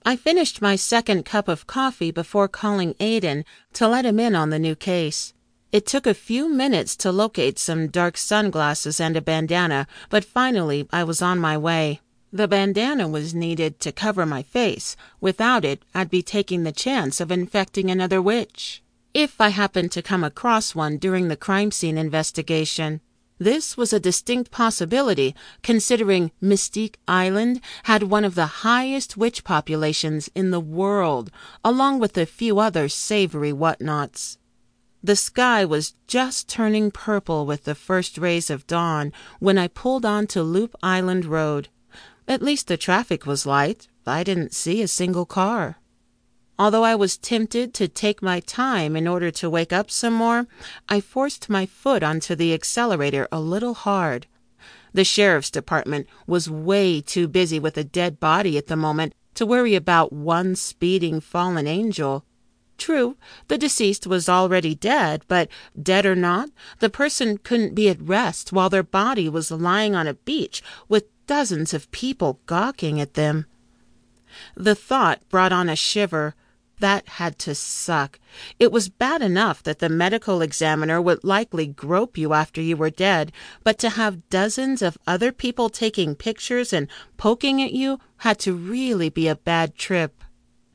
I finished my second cup of coffee before calling Aiden to let him in on the new case. It took a few minutes to locate some dark sunglasses and a bandana, but finally I was on my way. The bandana was needed to cover my face. Without it, I'd be taking the chance of infecting another witch, if I happened to come across one during the crime scene investigation. This was a distinct possibility, considering Mystique Island had one of the highest witch populations in the world, along with a few other savory whatnots. The sky was just turning purple with the first rays of dawn when I pulled onto Loop Island Road. At least the traffic was light. I didn't see a single car. Although I was tempted to take my time in order to wake up some more, I forced my foot onto the accelerator a little hard. The sheriff's department was way too busy with a dead body at the moment to worry about one speeding fallen angel. True, the deceased was already dead, but dead or not, the person couldn't be at rest while their body was lying on a beach with dozens of people gawking at them. The thought brought on a shiver. That had to suck. It was bad enough that the medical examiner would likely grope you after you were dead, but to have dozens of other people taking pictures and poking at you had to really be a bad trip.